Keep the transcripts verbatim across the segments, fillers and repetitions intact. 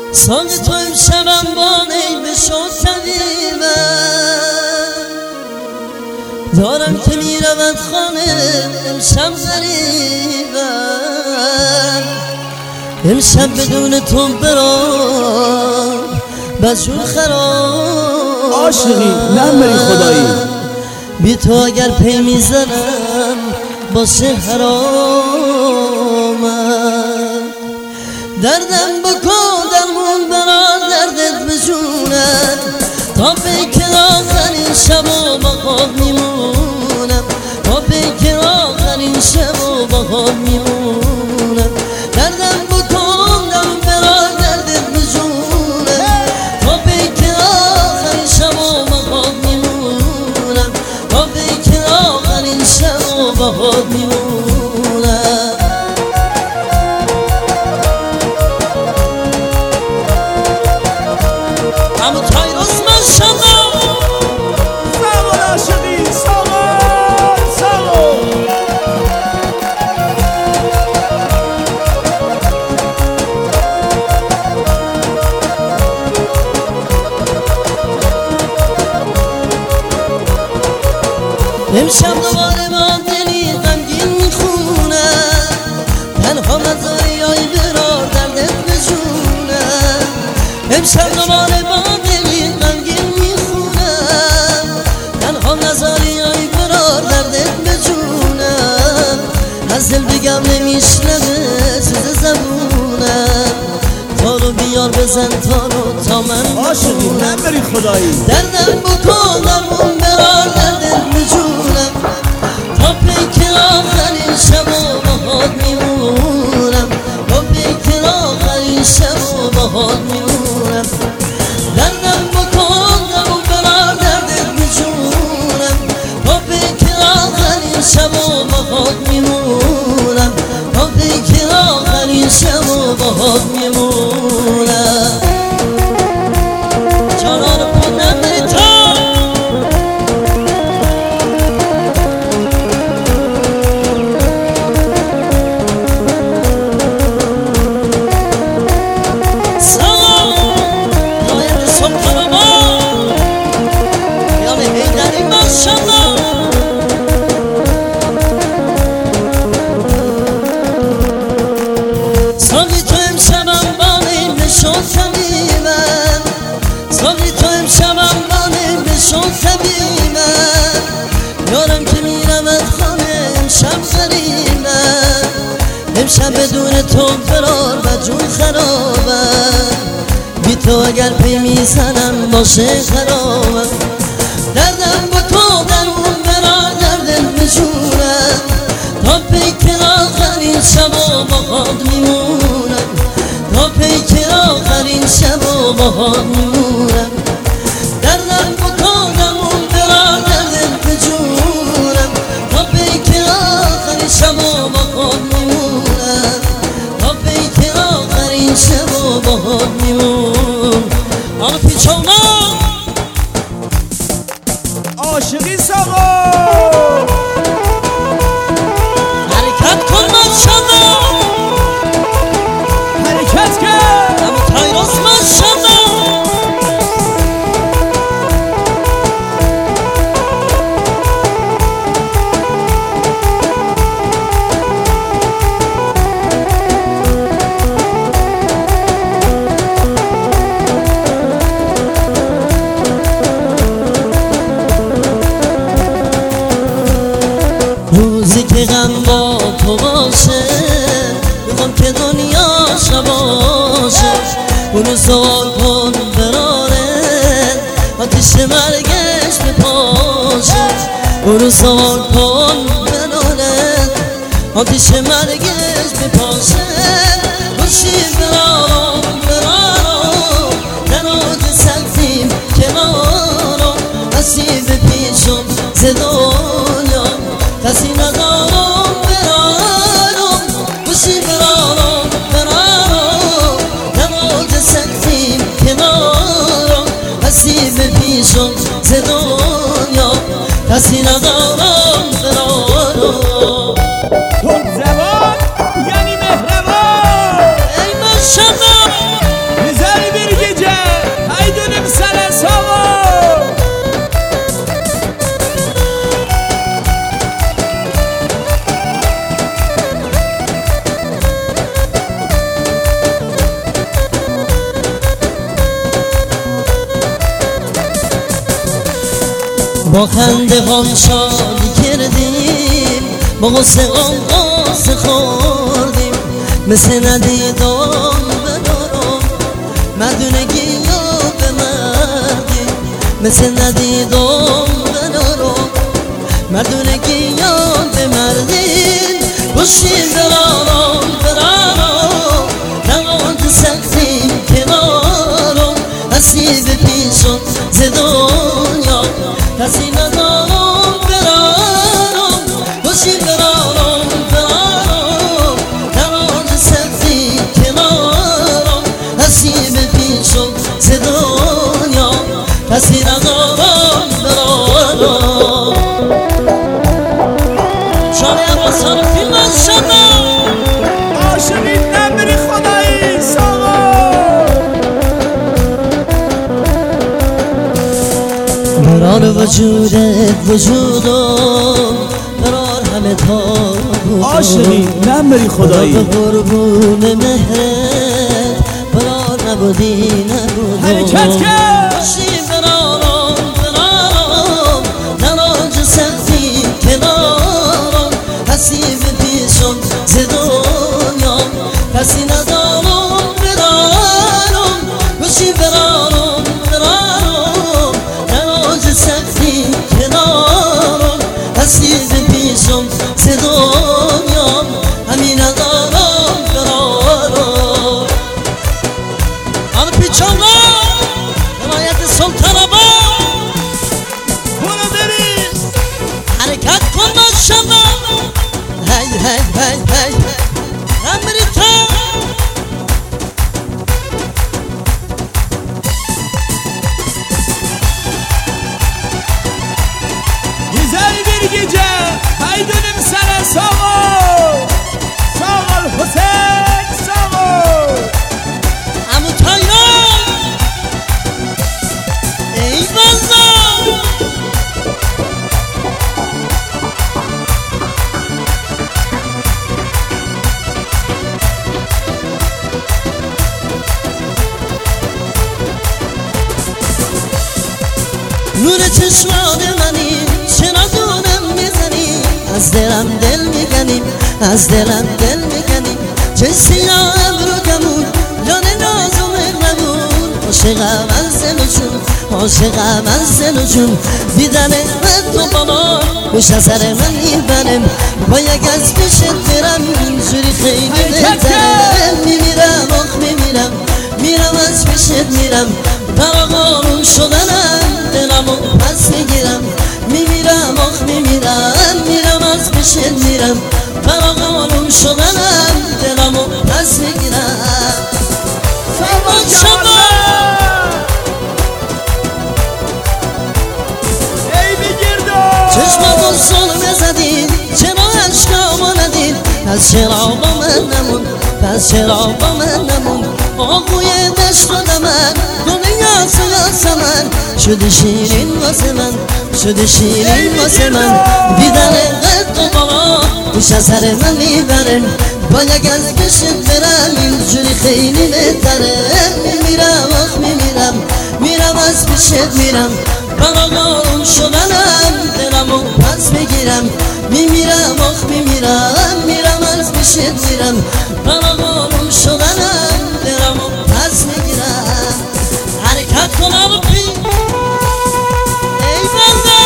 سال تو امشبم با نیمه شد طبیبم دارم که میرود خانه امشب غریبم امشب بدون تو برام بجون خراب عاشقی نمری خدایی بی تو اگر پی میزنم باشه حرامم دردم بکن درمون برا دردت بجونم تا فکر آخرین شب و با خواب میمونم تا فکر آخرین شب و با خواب میمونم دردم بکن درمون برا دردت بجونم تا فکر آخرین شب و با خواب میمونم تا فکر آخرین شب و با خواب میمونم اما تایروز ماشاءالله ساغر عاشقی ساغر ساغر امشب دوباره با دلی غمگین میخونم تنها نذاری آی برار دردت بجونم امشب دوباره با دلی غمگین میخونم تنها نذاری آی برار دردت بجونم از دل بگم نمیشنوه چیز زبونم تارو بیار بزن تارو تا من عاشقی نمری خدایی دردم بکن درمون برار دردت بجونم تا فکر آخرین شب و باهات میمونم تا فکر آخرین شب و باهات میمونم دردم بکن درمون برار دردت بجونم تا فکر آخرین شب و باهات میمونم تا فکر آخرین شب و باهات میمونم جانان خودم بری تا سالی تو امشبم با نیمه شد طبیبم سالی تو امشبم با نیمه شد طبیبم یارم که میرمد خانه امشب غریبم امشب بدون تو فرار و جون خرابم بی تو اگر پی میزنم باشه خرابم دردم با تو درمون برا دردت بجونم تا فکر آخرین شب و باهات میمونم تا فکر آخرین شب و باهات میمونم دردم بکن درمون برا دردت بجونم تا فکر آخرین شب و باهات میمونم تا فکر آخرین شب و باهات میمونم آن پیچونا عاشقی ساغر حرکت کن ماشاءالله حرکت کرد اما تایروز ماشاءالله روزی که غم با تو باشه میخوام که دنیا شباشه اونو سوال کن براره آتیش مرگش بپاشه اونو سوال کن براره آتیش مرگش بپاشه خوشی برارم برارم در آج سلسیم کنارم نصیب پیشم ز دنیا کسی ندارم برارم خوشی برارم برارم در آج سلسیم کنارم نصیب پیشم ز دنیا کسی ندارم برارم خود زبان یعنی مهربان ای ماشاءالله میذاری با خنده غم شادی کردیم، با غصه غم غصه خوردیم، مثل ندیدم بدارم مردونگی یا به مردیم، مثل ندیدم بدارم مردونگی یا به مردیم. باشیم برارم برارم نماند سختیم کنارم، حسیب پیشم ز دنیا کسی ندارم برارم. باشیم برارم برارم نماند سختیم کنارم، حسیب پیشم ز دنیا کسی ندارم برارم. شانه عباسان فیلم از شما عاشقی نمیری خدایی ساقا. برار وجودت وجودم، برار همه تابودم، عاشقی نمیری خدایی به قربون مهرت برار نبودی نبودم. حرکت کرد باشیم برارم برارم نراج سختی کنارم، حسیب پیشم ز دنیا کسی ندارم برارم. باشیم برارم برارم نراج سختی کنارم، حسیب پیشم ز دنیا همین ندارم برارم. آن پیچانا حمایت سلطان آباد برو بریز حرکت کن ماشاءالله. هی هی هی هی امریکا güzel bir gece haydunum sana sağ ol. Sağ ol Hüseyin sağ ol. عمو تایان ای بازا نور چشمان منی چرا دونم میزنی، از دلم دل میگنیم از دلم دل میگنیم. چه سیاه ابرو کمون جان ناز و مهربون، عاشقم از دل و جون عاشقم از دل و جون. دیدن تو بابا خوش از سر من میبرم، با یک از پیشت برم اینجوری خیلی بهتره. میمیرم آخ میمیرم میرم از پیشت میرم، برام شدنم دلمو پس میگیرم. میمیرم آخ میمیرم میرم از پیشت میرم، برام شدنم دلمو پس میگیرم. Sağ ol ey bir girdo. چشماتو سرمه زدین چرا عشقامو ندید، پس چرا با من نمون پس چرا با من نمون. آقوی دشت و دمن دنیا سیاسمن شده شیرین واسه من شده شیرین واسه من. دیدن قد و بابا خوش از سر من میبرن، با یک از پیشت برم اینجوری خیلی بهتره. میمیرم آخ میمیرم میرم از پیشت میرم، برام شدنم دلمو پس بگیرم. میمیرم آخ میمیرم میرم از پیشت میرم، برام شدنم دلمو پس میگیرم. حرکت کنم پی ای بنده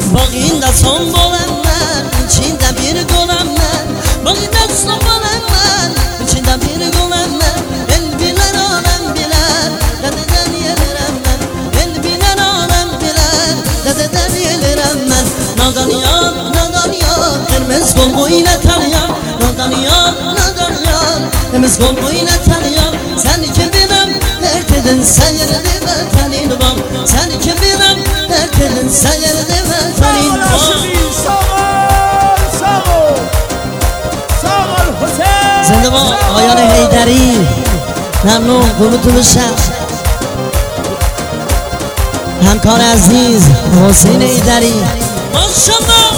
باقی دستان بالم من içinde bir golem ben باقی دستان بالم من içinde bir golem ben el bilen alem bilen dededen yelirim ben el bilen alem bilen dededen yelirim ben nadan yar nadan yar kırmızı kol boyuna tanıyan nadan yar nadan yar kırmızı kol boyuna tanıyan sen kim bilem dertedin sen yerine vatanın bam sen kim bilem dertedin sen yerine vatanın bam زنده با آیان حیدری ممنون قربونتون شم همکار عزیز حسین حیدری ماشاءالله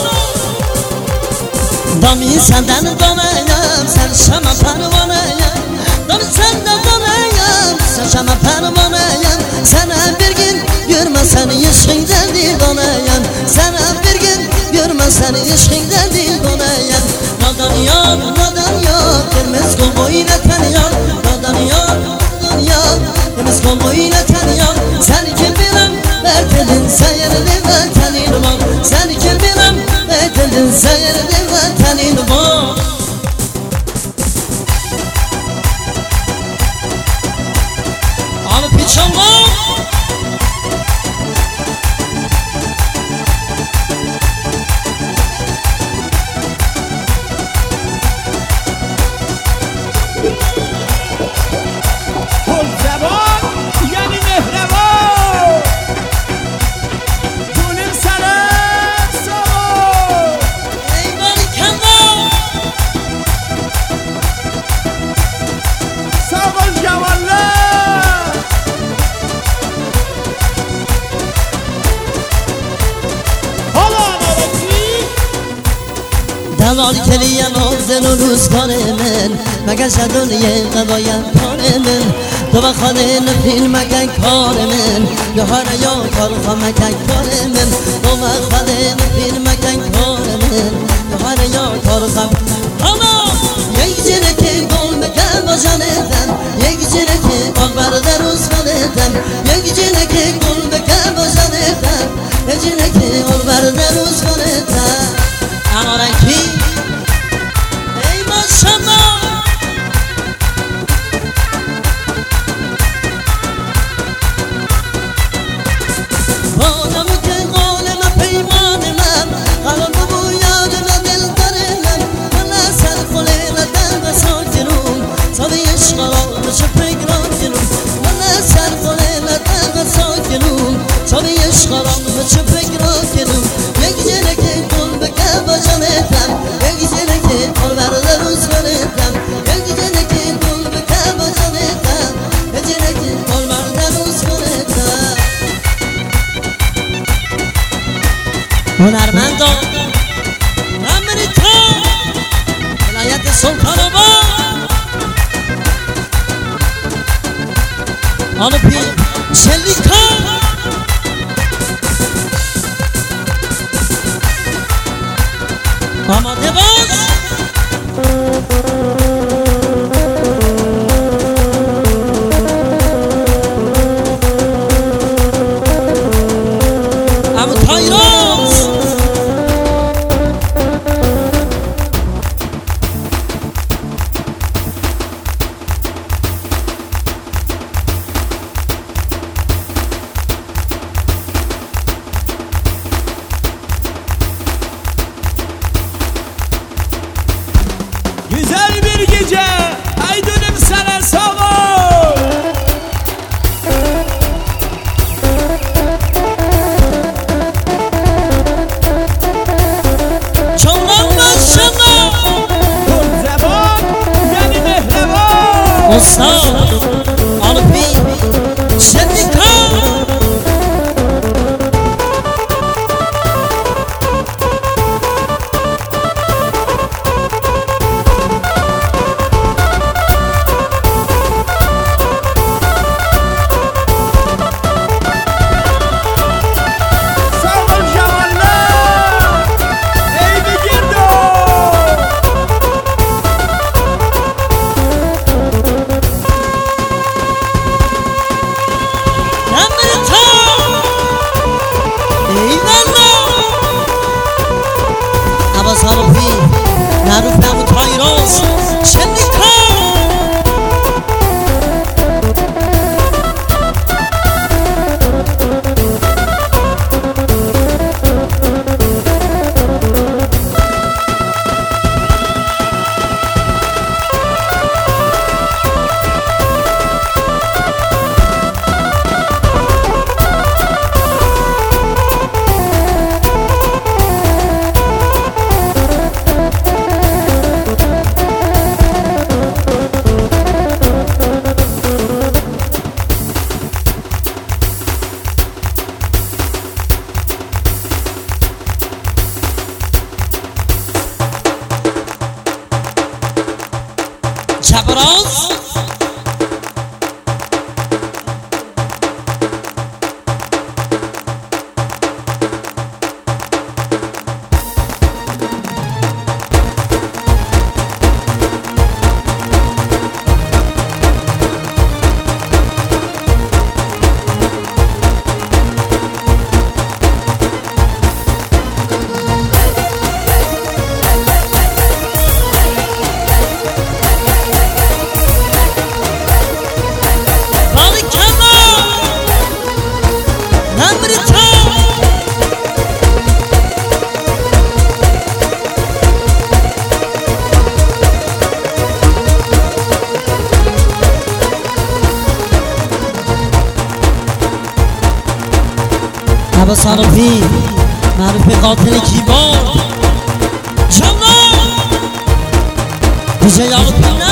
دامی سندن دانایم سر شما پروانایم دامی سندن دانایم سر شما پروانایم سنم bir gün görmesen yaşından divdanayım Sənəm bir gün görmesen yaşından divdanayım Nadan yar, nadan yar Kırmız kol boyuna tanıyan Nadan yar, nadan yar Kırmız kol boyuna tanıyan Sen kim bilem Ertelin seyirli vatanın var Sen kim bilem Ertelin seyirli vatanın var Alıp içen var دلال کلیم آزن و روزگار من مگر شدونیه قوایم کار من تو بخانه نفیل مکن کار من یا هر یا کار خمکن کار من تو بخانه نفیل مکن کار من یا هر یا کار خم اما یک جنه که گل بکن با جانتم یک جنه که گل برده روزگارتم یک جنه که گل بکن با جانتم یک جنه که گل برده روزگارتم اما رنگی ای ماشاءالله بانمو که قولم پیمان من قرار بو یادم دل دارم من سر خله ندم ساکنم ساده عشقا بشه فکران کنم من سر خله ندم ساکنم ساده عشقا بشه فکران کنم یک جنه که گل بکن با جانتم یک جنه که گل برده روز کنتم یک جنه که گل بکن با جانتم یک جنه که گل برده روز کنتم هنرمندا امریکا ولایت سلطان آباد آنوپی شلیکا آماده باش اما تایراز Güzel bir gece. Haydunum sana sağ ol. Çoğlan maşallah Kurzaban yani mehreban. Usta Alıpi Şendika چپراز عباس عرفی معروف به قاتل کیبورد جمعه دیجی عرفی نه